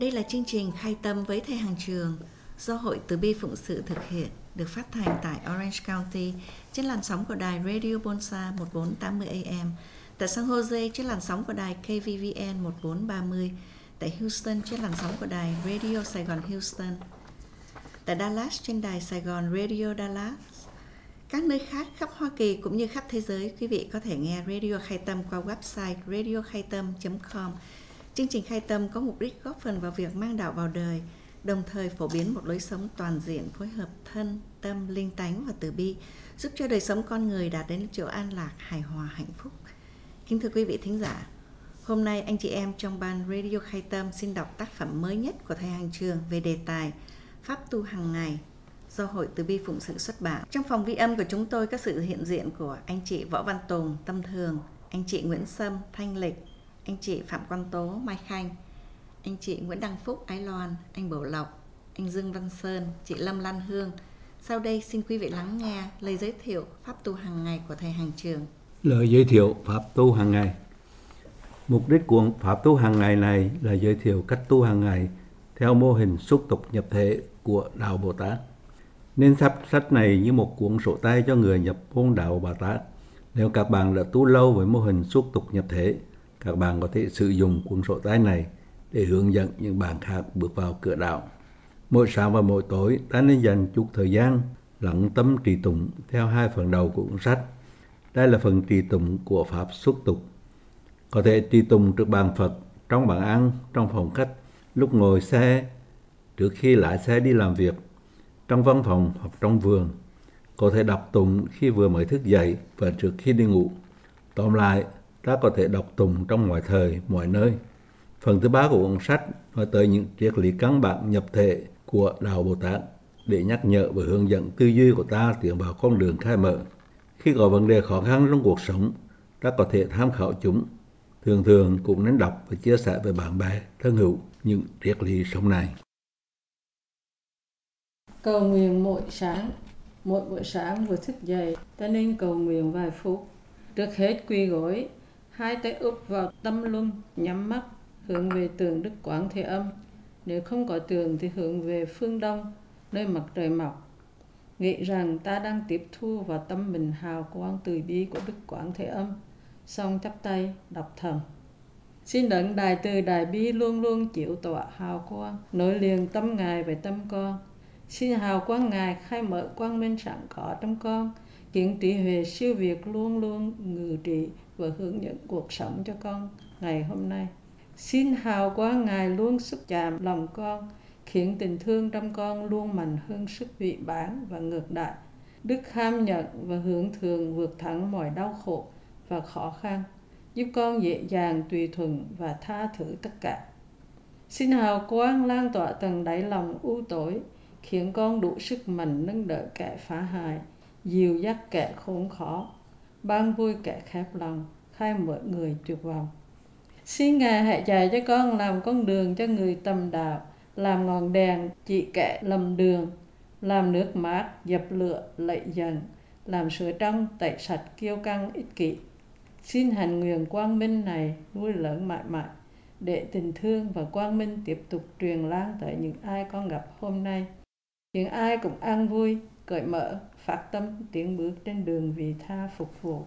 Đây là chương trình Khai Tâm với Thầy Hàng Trường do Hội Từ Bi Phụng Sự thực hiện, được phát thanh tại Orange County trên làn sóng của đài Radio Bonsa 1480 AM, tại San Jose trên làn sóng của đài KVVN 1430, tại Houston trên làn sóng của đài Radio Sài Gòn Houston, tại Dallas trên đài Sài Gòn Radio Dallas. Các nơi khác khắp Hoa Kỳ cũng như khắp thế giới, quý vị có thể nghe Radio Khai Tâm qua website radiokhaitam.com. Chương trình Khai Tâm có mục đích góp phần vào việc mang đạo vào đời, đồng thời phổ biến một lối sống toàn diện phối hợp thân, tâm, linh tánh và từ bi, giúp cho đời sống con người đạt đến chỗ an lạc, hài hòa, hạnh phúc. Kính thưa quý vị thính giả, hôm nay anh chị em trong ban Radio Khai Tâm xin đọc tác phẩm mới nhất của Thầy Hàng Trường về đề tài Pháp tu hàng ngày do Hội Từ Bi Phụng Sự xuất bản. Trong phòng ghi âm của chúng tôi có sự hiện diện của anh chị Võ Văn Tùng, Tâm Thường, anh chị Nguyễn Sâm, Thanh Lịch, anh chị Phạm Quang Tố, Mai Khanh, anh chị Nguyễn Đăng Phúc, Ái Loan, anh Bảo Lộc, anh Dương Văn Sơn, chị Lâm Lan Hương. Sau đây xin quý vị lắng nghe lời giới thiệu Pháp tu hàng ngày của Thầy Hàng Trường. Lời giới thiệu Pháp tu hàng ngày. Mục đích của Pháp tu hàng ngày này là giới thiệu cách tu hàng ngày theo mô hình xúc tục nhập thể của Đạo Bồ Tát. Nên sách này như một cuốn sổ tay cho người nhập môn Đạo Bồ Tát. Nếu các bạn đã tu lâu với mô hình xúc tục nhập thể, các bạn có thể sử dụng cuốn sổ tay này để hướng dẫn những bạn khác bước vào cửa đạo. Mỗi sáng và mỗi tối ta nên dành chút thời gian lắng tâm trì tụng theo hai phần đầu của cuốn sách. Đây là phần trì tụng của Pháp xúc tục. Có thể trì tụng trước bàn Phật, trong bàn ăn, trong phòng khách, lúc ngồi xe, trước khi lái xe đi làm việc, trong văn phòng hoặc trong vườn. Có thể đọc tụng khi vừa mới thức dậy và trước khi đi ngủ. Tóm lại, ta có thể đọc tụng trong mọi thời, mọi nơi. Phần thứ 3 của cuốn sách nói tới những triết lý căn bản nhập thể của Đạo Bồ Tát để nhắc nhở và hướng dẫn tư duy của ta tiến vào con đường khai mở. Khi có vấn đề khó khăn trong cuộc sống, ta có thể tham khảo chúng. Thường cũng nên đọc và chia sẻ với bạn bè, thân hữu những triết lý sống này. Cầu nguyện mỗi buổi sáng vừa thức dậy, ta nên cầu nguyện vài phút. Trước hết quỳ gối, hai tay úp vào tâm luân, nhắm mắt, hướng về tượng Đức Quán Thế Âm. Nếu không có tượng thì hướng về phương Đông, nơi mặt trời mọc. Nghĩ rằng ta đang tiếp thu vào tâm mình hào quang từ bi của Đức Quán Thế Âm. Xong chắp tay, đọc thầm. Xin đấng Đại Từ Đại Bi luôn luôn chiếu tỏa hào quang, nối liền tâm Ngài với tâm con. Xin hào quang Ngài khai mở quang minh sẵn có trong con, khiến trí huệ siêu việt luôn luôn ngự trị và hướng dẫn cuộc sống cho con ngày hôm nay. Xin hào quang Ngài luôn xúc chạm lòng con, khiến tình thương trong con luôn mạnh hơn sức vị bán và ngược lại. Đức ham nhận và hướng thường vượt thắng mọi đau khổ và khó khăn, giúp con dễ dàng tùy thuận và tha thứ tất cả. Xin hào quang lan tỏa tầng đáy lòng u tối, khiến con đủ sức mạnh nâng đỡ kẻ phá hại, dìu dắt kẻ khốn khó, ban vui kẻ khép lòng, khai mở người tuyệt vọng. Xin Ngài hãy dạy cho con làm con đường cho người tầm đạo, làm ngọn đèn chỉ kẻ lầm đường, làm nước mát dập lửa lạy dần, làm sữa trong tẩy sạch kiêu căng ích kỷ. Xin hành nguyện quang minh này nuôi lớn mãi mãi, để tình thương và quang minh tiếp tục truyền lan tới những ai con gặp hôm nay. Những ai cũng an vui, cởi mở, phát tâm tiến bước trên đường vị tha phục vụ.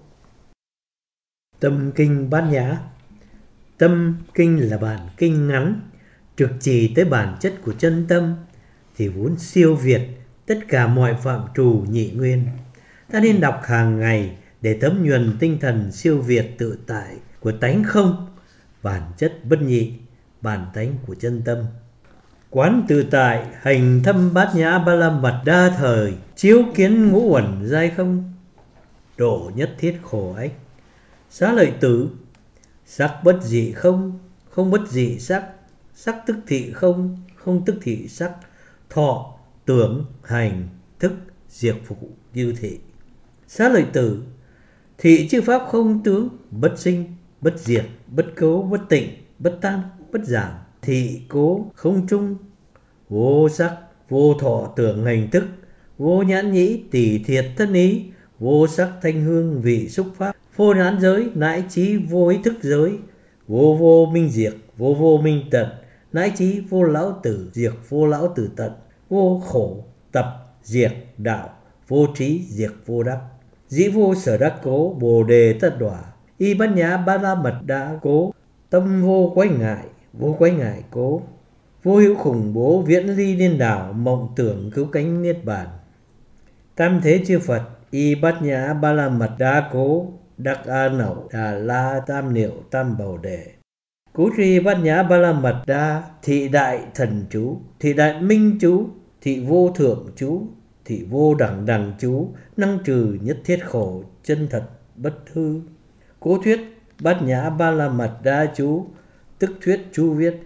Tâm kinh Bát Nhã. Tâm kinh là bản kinh ngắn, trực chỉ tới bản chất của chân tâm, thì vốn siêu việt tất cả mọi phạm trù nhị nguyên. Ta nên đọc hàng ngày để thấm nhuần tinh thần siêu việt tự tại của tánh không, bản chất bất nhị, bản tánh của chân tâm. Quán tự tại, hành thâm Bát Nhã Ba La Mật đa thời, chiếu kiến ngũ uẩn giai không, độ nhất thiết khổ ách. Xá lợi tử, sắc bất dị không, không bất dị sắc, sắc tức thị không, không tức thị sắc, thọ, tưởng, hành, thức, diệt phục như thị. Xá lợi tử, thị chư pháp không tướng, bất sinh, bất diệt, bất cấu, bất tịnh, bất tan, bất giảm, thị cố, không trung, vô sắc, vô thọ tưởng hành thức, vô nhãn nhĩ tỷ thiệt thân ý, vô sắc thanh hương vị xúc pháp, vô nhãn giới nãi trí vô ý thức giới, vô vô minh diệt, vô vô minh tận, nãi chí vô lão tử diệt vô lão tử tận, vô khổ tập diệt đạo, vô trí diệt vô đắc. Dĩ vô sở đắc cố, bồ đề tất đọa. Y bát nhã ba la mật đa cố, tâm vô quái ngại cố. Vô hữu khủng bố viễn ly điên đảo, mộng tưởng cứu cánh niết bàn. Tam thế chư Phật, y bát nhã ba la mật đa cố, đắc a nậu đà la tam niệu tam bồ đề. Cố tri bát nhã ba la mật đa, thị đại thần chú, thị đại minh chú, thị vô thượng chú, thị vô đẳng đẳng chú, năng trừ nhất thiết khổ, chân thật bất hư. Cố thuyết bát nhã ba la mật đa chú, tức thuyết chú viết: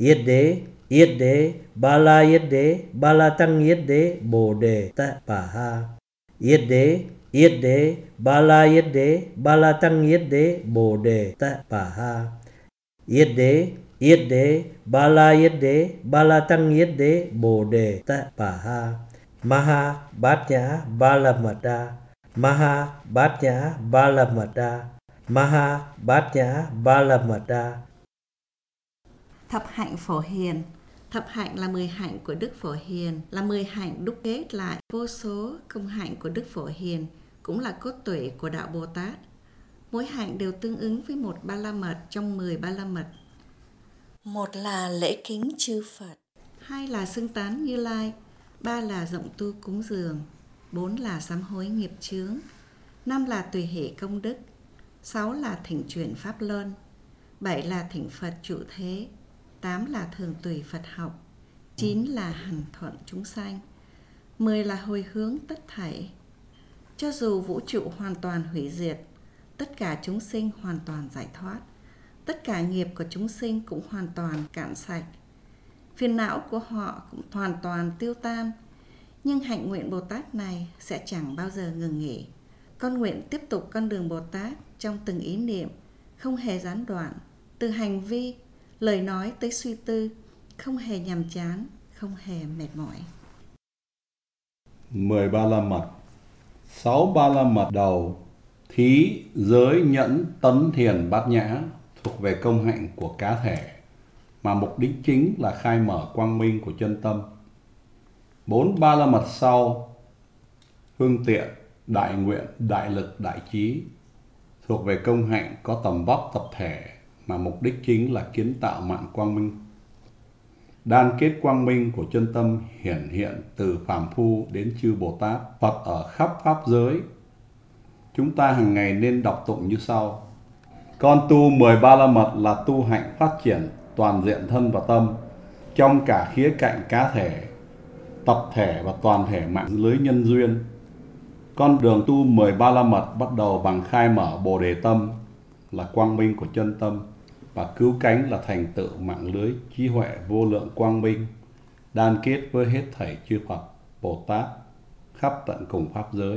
yết đế, ba la tăng yết đế, bồ đề ta bà ha. Yết đế, ba la tăng yết đế, bồ đề ta bà ha. Yết đế, ba la tăng yết đế, bồ đề ta bà ha. Maha bát nhã ba la mật đa, Maha bát nhã ba la mật đa, Maha bát nhã ba la mật đa. Thập hạnh Phổ Hiền. Thập hạnh là 10 hạnh của Đức Phổ Hiền, là 10 hạnh đúc kết lại vô số công hạnh của Đức Phổ Hiền, cũng là cốt tủy của đạo Bồ Tát. Mỗi hạnh đều tương ứng với một ba la mật trong 10 ba la mật. Một là lễ kính chư Phật, 2 là xưng tán Như Lai, 3 là rộng tu cúng dường, 4 là sám hối nghiệp chướng, 5 là tùy hỷ công đức, 6 là thỉnh chuyển pháp luân, 7 là thỉnh Phật trụ thế, 8 là thường tùy Phật học, 9 là hằng thuận chúng sanh, 10 là hồi hướng tất thảy. Cho dù vũ trụ hoàn toàn hủy diệt, tất cả chúng sinh hoàn toàn giải thoát, tất cả nghiệp của chúng sinh cũng hoàn toàn cạn sạch, phiền não của họ cũng hoàn toàn tiêu tan, nhưng hạnh nguyện Bồ Tát này sẽ chẳng bao giờ ngừng nghỉ. Con nguyện tiếp tục con đường Bồ Tát trong từng ý niệm, không hề gián đoạn, từ hành vi, lời nói tới suy tư, không hề nhàm chán, không hề mệt mỏi. 10 ba la mật. 6 ba la mật đầu: thí, giới, nhẫn, tấn, thiền, bát nhã thuộc về công hạnh của cá thể, mà mục đích chính là khai mở quang minh của chân tâm. 4 ba la mật sau: phương tiện, đại nguyện, đại lực, đại trí thuộc về công hạnh có tầm vóc tập thể, mà mục đích chính là kiến tạo mạng quang minh. Đan kết quang minh của chân tâm hiển hiện từ phàm phu đến chư Bồ Tát, Phật ở khắp pháp giới. Chúng ta hàng ngày nên đọc tụng như sau: con tu 10 ba la mật là tu hạnh phát triển toàn diện thân và tâm trong cả khía cạnh cá thể, tập thể và toàn thể mạng lưới nhân duyên. Con đường tu 10 ba la mật bắt đầu bằng khai mở Bồ Đề tâm là quang minh của chân tâm, và cứu cánh là thành tựu mạng lưới trí huệ vô lượng quang minh, đan kết với hết thảy chư Phật, Bồ Tát khắp tận cùng pháp giới.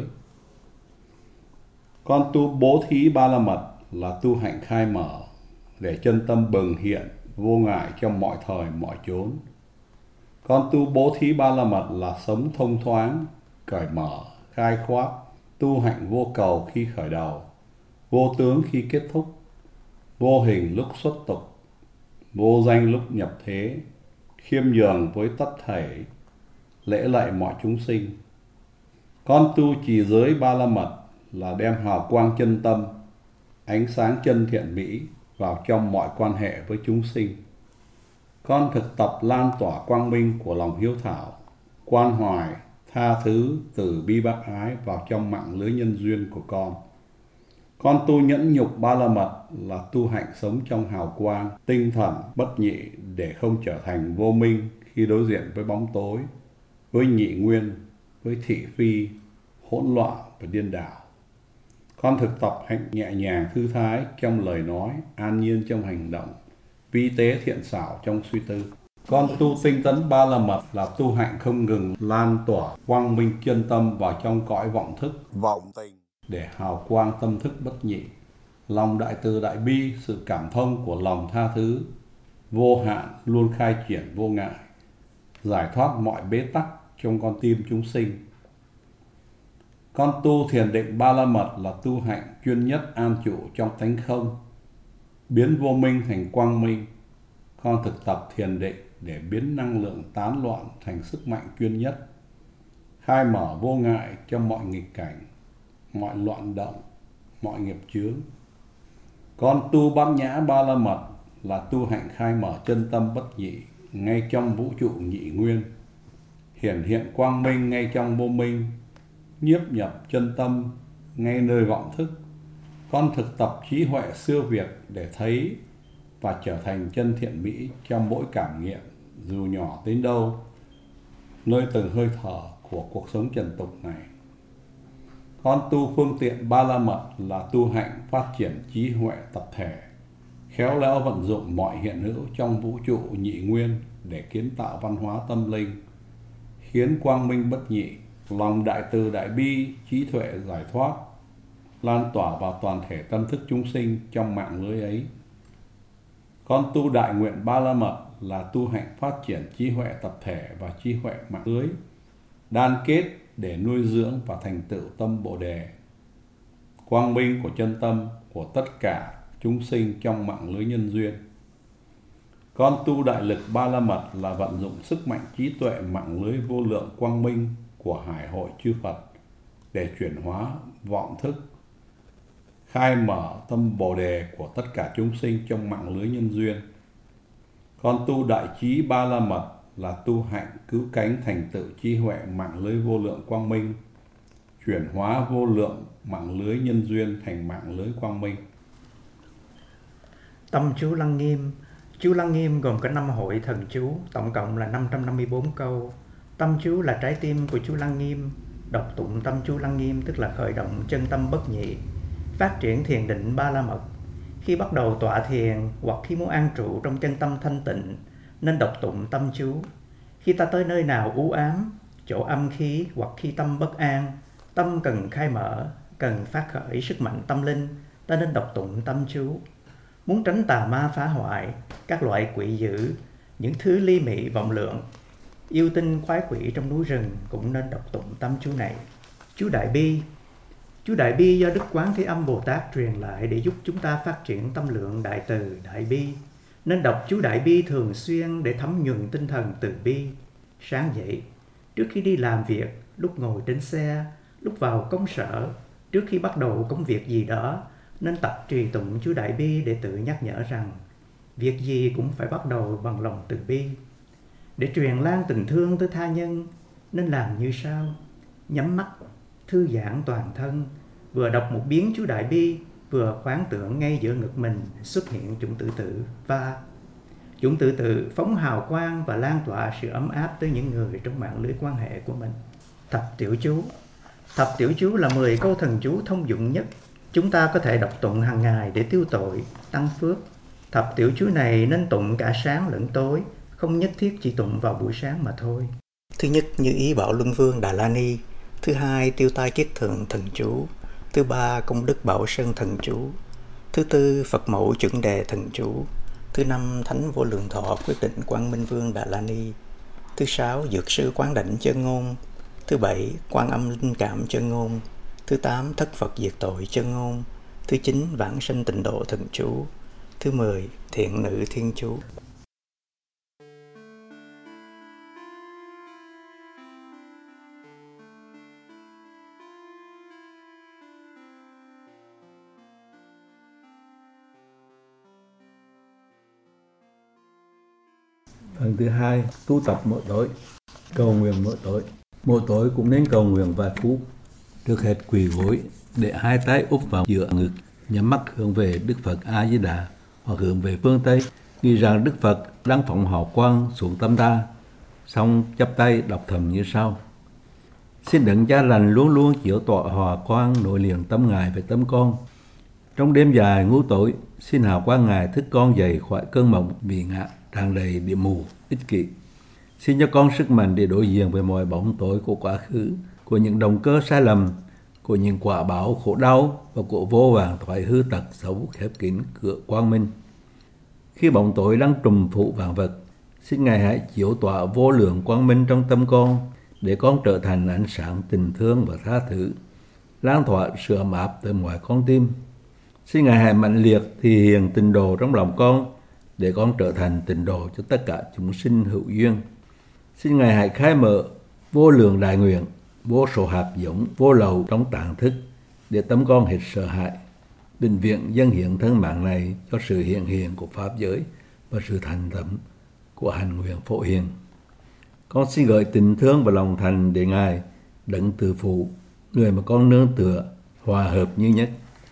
Con tu bố thí ba la mật là tu hạnh khai mở để chân tâm bừng hiện vô ngại trong mọi thời mọi chốn. Con tu bố thí ba la mật là sống thông thoáng, cởi mở, khai khoác, tu hạnh vô cầu khi khởi đầu, vô tướng khi kết thúc, vô hình lúc xuất tục, vô danh lúc nhập thế, khiêm nhường với tất thảy, lễ lạy mọi chúng sinh. Con tu trì giới ba la mật là đem hào quang chân tâm, ánh sáng chân thiện mỹ vào trong mọi quan hệ với chúng sinh. Con thực tập lan tỏa quang minh của lòng hiếu thảo, quan hoài, tha thứ, từ bi bác ái vào trong mạng lưới nhân duyên của con. Con tu nhẫn nhục ba la mật là tu hạnh sống trong hào quang, tinh thần, bất nhị để không trở thành vô minh khi đối diện với bóng tối, với nhị nguyên, với thị phi, hỗn loạn và điên đảo. Con thực tập hạnh nhẹ nhàng thư thái trong lời nói, an nhiên trong hành động, vi tế thiện xảo trong suy tư. Con tu tinh tấn ba la mật là tu hạnh không ngừng lan tỏa quang minh chân tâm vào trong cõi vọng thức, vọng tình để hào quang tâm thức bất nhị, lòng đại từ đại bi, sự cảm thông của lòng tha thứ vô hạn luôn khai triển vô ngại, giải thoát mọi bế tắc trong con tim chúng sinh. Con tu thiền định ba la mật là tu hạnh chuyên nhất an trụ trong tánh không, biến vô minh thành quang minh, con thực tập thiền định để biến năng lượng tán loạn thành sức mạnh chuyên nhất, khai mở vô ngại cho mọi nghịch cảnh, mọi loạn động, mọi nghiệp chướng. Con tu Bát Nhã Ba La Mật là tu hạnh khai mở chân tâm bất nhị ngay trong vũ trụ nhị nguyên, hiển hiện quang minh ngay trong vô minh, nhiếp nhập chân tâm ngay nơi vọng thức. Con thực tập trí huệ siêu việt để thấy và trở thành chân thiện mỹ trong mỗi cảm nghiệm, dù nhỏ đến đâu, nơi từng hơi thở của cuộc sống trần tục này. Con tu phương tiện Ba La Mật là tu hạnh phát triển trí huệ tập thể, khéo léo vận dụng mọi hiện hữu trong vũ trụ nhị nguyên để kiến tạo văn hóa tâm linh, khiến quang minh bất nhị, lòng đại từ đại bi, trí tuệ giải thoát lan tỏa vào toàn thể tâm thức chúng sinh trong mạng lưới ấy. Con tu đại nguyện Ba La Mật là tu hạnh phát triển trí huệ tập thể và trí huệ mạng lưới, đan kết để nuôi dưỡng và thành tựu tâm Bồ Đề, quang minh của chân tâm của tất cả chúng sinh trong mạng lưới nhân duyên. Con tu đại lực Ba La Mật là vận dụng sức mạnh trí tuệ mạng lưới vô lượng quang minh của Hải hội chư Phật để chuyển hóa vọng thức, khai mở tâm Bồ Đề của tất cả chúng sinh trong mạng lưới nhân duyên. Con tu đại trí Ba La Mật là tu hạnh cứu cánh thành tựu trí huệ mạng lưới vô lượng quang minh, chuyển hóa vô lượng mạng lưới nhân duyên thành mạng lưới quang minh. Tâm chú Lăng Nghiêm. Chú Lăng Nghiêm gồm có 5 hội thần chú, tổng cộng là 554 câu. Tâm chú là trái tim của chú Lăng Nghiêm. Đọc tụng tâm chú Lăng Nghiêm tức là khởi động chân tâm bất nhị, phát triển thiền định Ba La Mật. Khi bắt đầu tọa thiền hoặc khi muốn an trụ trong chân tâm thanh tịnh nên đọc tụng tâm chú. Khi ta tới nơi nào u ám, chỗ âm khí hoặc khi tâm bất an, tâm cần khai mở, cần phát khởi sức mạnh tâm linh, ta nên đọc tụng tâm chú. Muốn tránh tà ma phá hoại, các loại quỷ dữ, những thứ ly mị vọng lượng, yêu tinh khoái quỷ trong núi rừng cũng nên đọc tụng tâm chú này. Chú Đại Bi. Chú Đại Bi do Đức Quán Thế Âm Bồ Tát truyền lại để giúp chúng ta phát triển tâm lượng đại từ, đại bi. Nên đọc chú Đại Bi thường xuyên để thấm nhuần tinh thần từ bi. Sáng dậy, trước khi đi làm việc, lúc ngồi trên xe, lúc vào công sở, trước khi bắt đầu công việc gì đó, nên tập trì tụng chú Đại Bi để tự nhắc nhở rằng việc gì cũng phải bắt đầu bằng lòng từ bi. Để truyền lan tình thương tới tha nhân, nên làm như sau: nhắm mắt, thư giãn toàn thân, vừa đọc một biến chú Đại Bi, vừa khoáng tưởng ngay giữa ngực mình xuất hiện chủng tử tử và chủng tử tử phóng hào quang và lan tỏa sự ấm áp tới những người trong mạng lưới quan hệ của mình. Thập tiểu chú. Thập tiểu chú là 10 câu thần chú thông dụng nhất. Chúng ta có thể đọc tụng hàng ngày để tiêu tội, tăng phước. Thập tiểu chú này nên tụng cả sáng lẫn tối, không nhất thiết chỉ tụng vào buổi sáng mà thôi. Thứ nhất, Như Ý Bảo Luân Vương Đà La Ni. Thứ hai, Tiêu Tai Kiết Thượng Thần Chú. Thứ ba, Công Đức Bảo Sơn Thần Chú. Thứ tư, Phật Mẫu Chuẩn Đề Thần Chú. Thứ năm, Thánh Vô Lượng Thọ Quyết Định Quang Minh Vương Đà La Ni. Thứ sáu, Dược Sư Quán Đảnh Chân Ngôn. Thứ bảy, Quan Âm Linh Cảm Chân Ngôn. Thứ tám, Thất Phật Diệt Tội Chân Ngôn. Thứ chín, Vãng Sanh Tịnh Độ Thần Chú. Thứ 10, Thiện Nữ Thiên Chú. Phần thứ hai, tu tập mỗi tối, cầu nguyện mỗi tối. Mỗi tối cũng nên cầu nguyện vài phút. Trước hết quỳ gối để hai tay úp vào giữa ngực, nhắm mắt hướng về Đức Phật A Di Đà hoặc hướng về phương Tây, nghĩ rằng Đức Phật đang phóng hào quang xuống tâm ta. Xong chắp tay đọc thầm như sau: Xin đấng Cha lành luôn luôn chiếu tỏa hòa quang nối liền tâm Ngài với tâm con. Trong đêm dài ngu tối, xin hào quang Ngài thức con dậy khỏi cơn mộng bị ngã tràn đầy điểm mù, ích kỷ. Xin cho con sức mạnh để đối diện với mọi bóng tối của quá khứ, của những động cơ sai lầm, của những quả báo khổ đau và của vô vàn thoái hư tật xấu khép kín cửa quang minh. Khi bóng tối đang trùm phủ vạn vật, xin Ngài hãy chiếu tỏa vô lượng quang minh trong tâm con, để con trở thành ánh sáng tình thương và tha thứ, lan tỏa sự ấm áp tới mọi con tim. Xin Ngài hãy mạnh liệt thì hiện tình đồ trong lòng con, để con trở thành tịnh độ cho tất cả chúng sinh hữu duyên. Xin Ngài hãy khai mở vô lượng đại nguyện, vô số hạt giống vô lậu trong tạng thức, để tâm con hết sợ hãi, bệnh viện dâng hiện thân mạng này cho sự hiện hiện của Pháp giới và sự thành thấm của hành nguyện phổ hiền. Con xin gửi tình thương và lòng thành để Ngài đấng từ phụ, người mà con nương tựa, hòa hợp như nhất.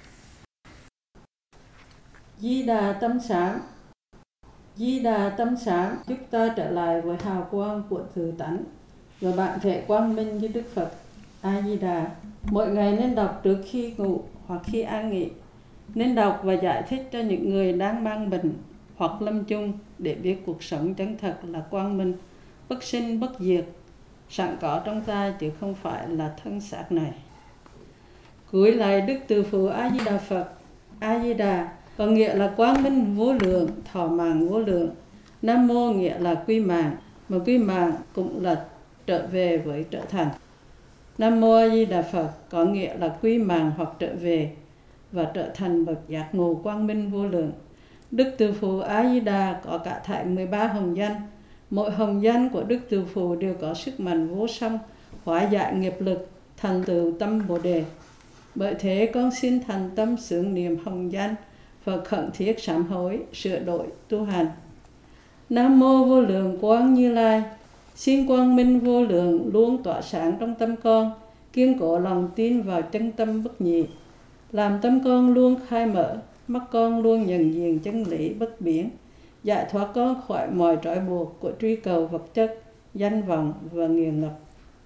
Di Đà tâm sáng. Di Đà tâm sáng giúp ta trở lại với hào quang của tự tánh và bản thể quang minh như Đức Phật. A Di Đà. Mỗi ngày nên đọc trước khi ngủ hoặc khi an nghỉ. Nên đọc và giải thích cho những người đang mang bệnh hoặc lâm chung để biết cuộc sống chân thật là quang minh, bất sinh bất diệt, sẵn có trong ta chứ không phải là thân xác này. Cúi lại Đức Từ Phụ A Di Đà Phật. A Di Đà có nghĩa là quang minh vô lượng, thọ mạng vô lượng. Nam Mô nghĩa là quy mạng, mà quy mạng cũng là trở về với trở thành. Nam Mô A Di Đà Phật có nghĩa là quy mạng hoặc trở về và trở thành bậc giác ngộ quang minh vô lượng. Đức Từ Phụ A Di Đà có cả thảy 13 hồng danh. Mỗi hồng danh của Đức Từ Phụ đều có sức mạnh vô song, hóa giải nghiệp lực, thành tựu tâm Bồ Đề. Bởi thế con xin thành tâm xướng niệm hồng danh và khẩn thiết sám hối, sửa đổi, tu hành. Nam Mô Vô Lượng Quang Như Lai. Xin quang minh vô lượng luôn tỏa sáng trong tâm con, kiên cố lòng tin vào chân tâm bất nhị, làm tâm con luôn khai mở, mắt con luôn nhận diện chân lý bất biến, giải thoát con khỏi mọi trói buộc của truy cầu vật chất, danh vọng và nghiền ngập.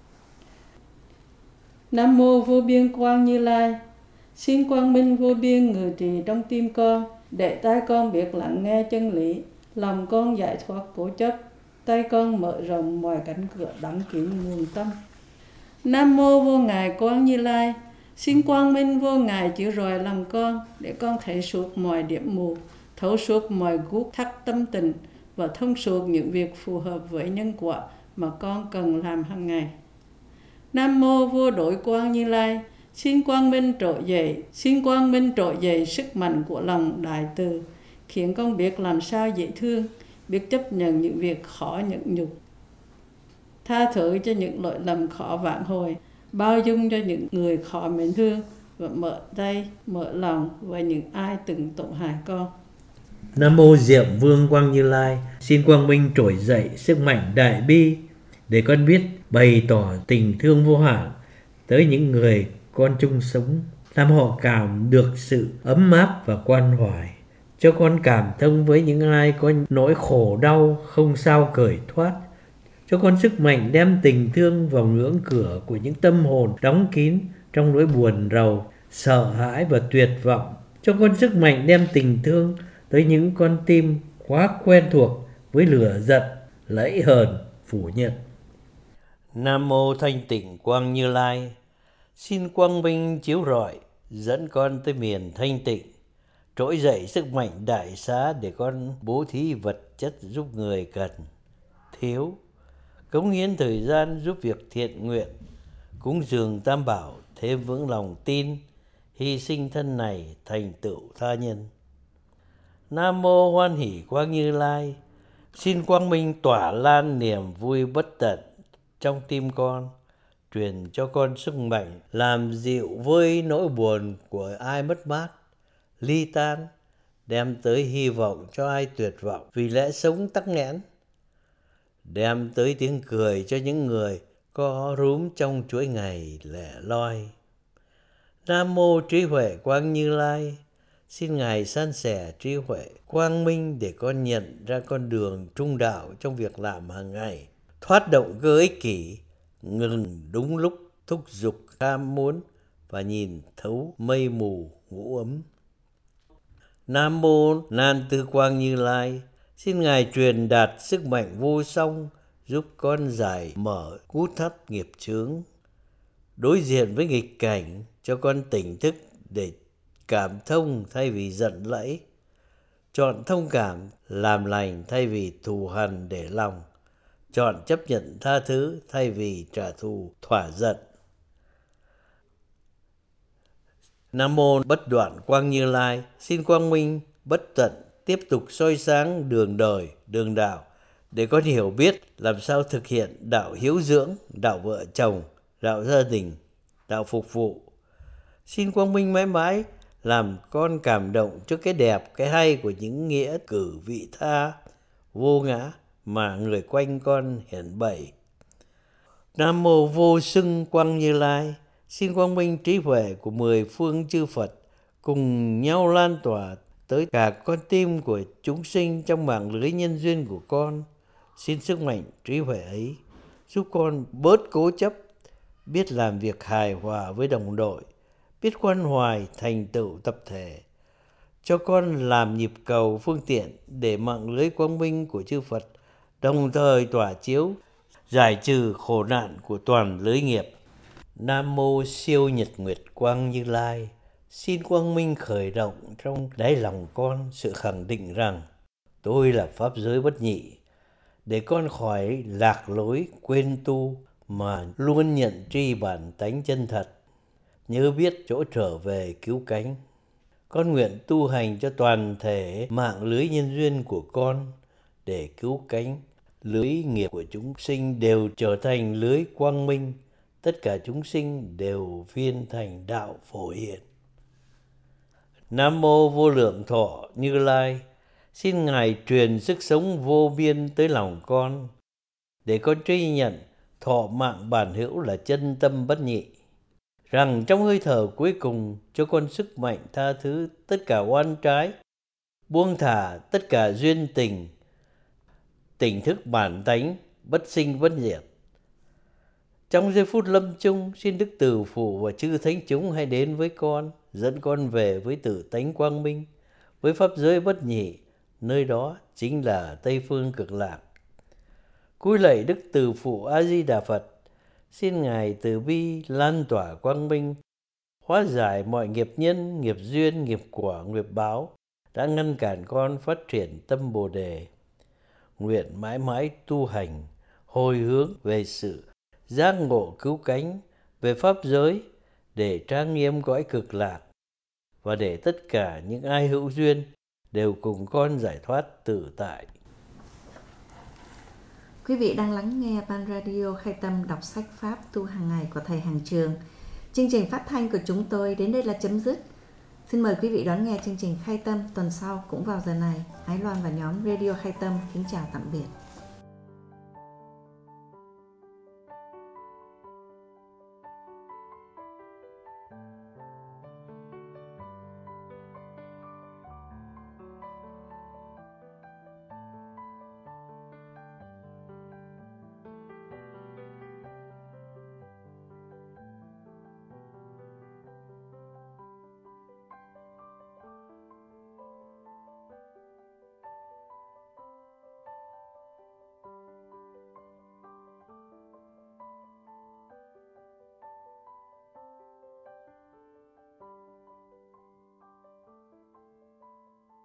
Nam Mô Vô Biên Quang Như Lai. Xin quang minh vô biên ngự trị trong tim con, để tai con biết lắng nghe chân lý, lòng con giải thoát cố chấp, tay con mở rộng mọi cánh cửa đóng kín nguồn tâm. Nam Mô Vô Ngại Quang Như Lai. Xin quang minh vô ngại chiếu rọi lòng con, để con thấy suốt mọi điểm mù, thấu suốt mọi gút thắt tâm tình và thông suốt những việc phù hợp với nhân quả mà con cần làm hàng ngày. Nam Mô Vô Đối Quang Như Lai. Xin quang minh trỗi dậy sức mạnh của lòng đại từ, khiến con biết làm sao dễ thương, biết chấp nhận những việc khó nhẫn nhục, tha thứ cho những lỗi lầm khó vãn hồi, bao dung cho những người khó mến thương và mở tay, mở lòng với những ai từng tổn hại con. Nam Mô Diệm Vương Quang Như Lai. Xin quang minh trỗi dậy sức mạnh đại bi, để con biết bày tỏ tình thương vô hạn tới những người con chung sống, làm họ cảm được sự ấm áp và quan hoài. Cho con cảm thông với những ai có nỗi khổ đau không sao cởi thoát. Cho con sức mạnh đem tình thương vào ngưỡng cửa của những tâm hồn đóng kín trong nỗi buồn rầu, sợ hãi và tuyệt vọng. Cho con sức mạnh đem tình thương tới những con tim quá quen thuộc với lửa giận, lẫy hờn, phủ nhận. Nam Mô Thanh Tịnh Quang Như Lai. Xin quang minh chiếu rọi, dẫn con tới miền thanh tịnh, trỗi dậy sức mạnh đại xá để con bố thí vật chất giúp người cần, thiếu, cống hiến thời gian giúp việc thiện nguyện, cúng dường tam bảo thêm vững lòng tin, hy sinh thân này thành tựu tha nhân. Nam Mô Hoan Hỷ Quang Như Lai. Xin quang minh tỏa lan niềm vui bất tận trong tim con, truyền cho con sức mạnh làm dịu vơi nỗi buồn của ai mất mát, ly tan, đem tới hy vọng cho ai tuyệt vọng vì lẽ sống tắc nghẽn, đem tới tiếng cười cho những người có rúm trong chuỗi ngày lẻ loi. Nam Mô Trí Huệ Quang Như Lai. Xin Ngài san sẻ trí huệ quang minh để con nhận ra con đường trung đạo trong việc làm hàng ngày, thoát động cơ ích kỷ, ngừng đúng lúc thúc giục ham muốn và nhìn thấu mây mù ngũ ấm. Nam Mô Nan Tư Quang Như Lai. Xin Ngài truyền đạt sức mạnh vô song, giúp con giải mở cú thắt nghiệp chướng, đối diện với nghịch cảnh, cho con tỉnh thức để cảm thông thay vì giận lẫy, chọn thông cảm làm lành thay vì thù hằn để lòng, chọn chấp nhận tha thứ thay vì trả thù thỏa giận. Nam Mô Bất Đoạn Quang Như Lai. Xin quang minh bất tận tiếp tục soi sáng đường đời, đường đạo, để con hiểu biết làm sao thực hiện đạo hiếu dưỡng, đạo vợ chồng, đạo gia đình, đạo phục vụ. Xin quang minh mãi mãi làm con cảm động trước cái đẹp, cái hay của những nghĩa cử vị tha, vô ngã mà người quanh con hiển bày. Nam mô vô xưng quang Như Lai. Xin quang minh trí huệ của 10 phương chư Phật cùng nhau lan tỏa tới cả con tim của chúng sinh trong mạng lưới nhân duyên của con. Xin sức mạnh trí huệ ấy giúp con bớt cố chấp, biết làm việc hài hòa với đồng đội, biết khoan hoài thành tựu tập thể. Cho con làm nhịp cầu phương tiện để mạng lưới quang minh của chư Phật đồng thời tỏa chiếu, giải trừ khổ nạn của toàn lưới nghiệp. Nam mô siêu nhật nguyệt quang Như Lai. Xin quang minh khởi động trong đáy lòng con sự khẳng định rằng tôi là pháp giới bất nhị, để con khỏi lạc lối quên tu mà luôn nhận tri bản tánh chân thật, nhớ biết chỗ trở về cứu cánh. Con nguyện tu hành cho toàn thể mạng lưới nhân duyên của con để cứu cánh. Lưới nghiệp của chúng sinh đều trở thành lưới quang minh, tất cả chúng sinh đều viên thành đạo phổ hiển. Nam mô vô lượng thọ Như Lai. Xin Ngài truyền sức sống vô biên tới lòng con, để con tri nhận thọ mạng bản hữu là chân tâm bất nhị, rằng trong hơi thở cuối cùng cho con sức mạnh tha thứ tất cả oan trái, buông thả tất cả duyên tình, tỉnh thức bản tánh bất sinh bất diệt. Trong giây phút lâm chung, xin Đức Từ Phụ và chư thánh chúng hãy đến với con, dẫn con về với tự tánh quang minh, với pháp giới bất nhị, nơi đó chính là Tây Phương Cực Lạc. Cúi lạy Đức Từ Phụ A Di Đà Phật, xin Ngài từ bi lan tỏa quang minh, hóa giải mọi nghiệp nhân, nghiệp duyên, nghiệp quả, nghiệp báo đã ngăn cản con phát triển tâm Bồ Đề. Nguyện mãi mãi tu hành, hồi hướng về sự giác ngộ cứu cánh, về pháp giới để trang nghiêm cõi cực lạc, và để tất cả những ai hữu duyên đều cùng con giải thoát tự tại. Quý vị đang lắng nghe Ban Radio Khai Tâm đọc sách Pháp tu hàng ngày của Thầy Hàng Trường. Chương trình phát thanh của chúng tôi đến đây là chấm dứt. Xin mời quý vị đón nghe chương trình Khai Tâm tuần sau cũng vào giờ này. Ái Loan và nhóm Radio Khai Tâm kính chào tạm biệt.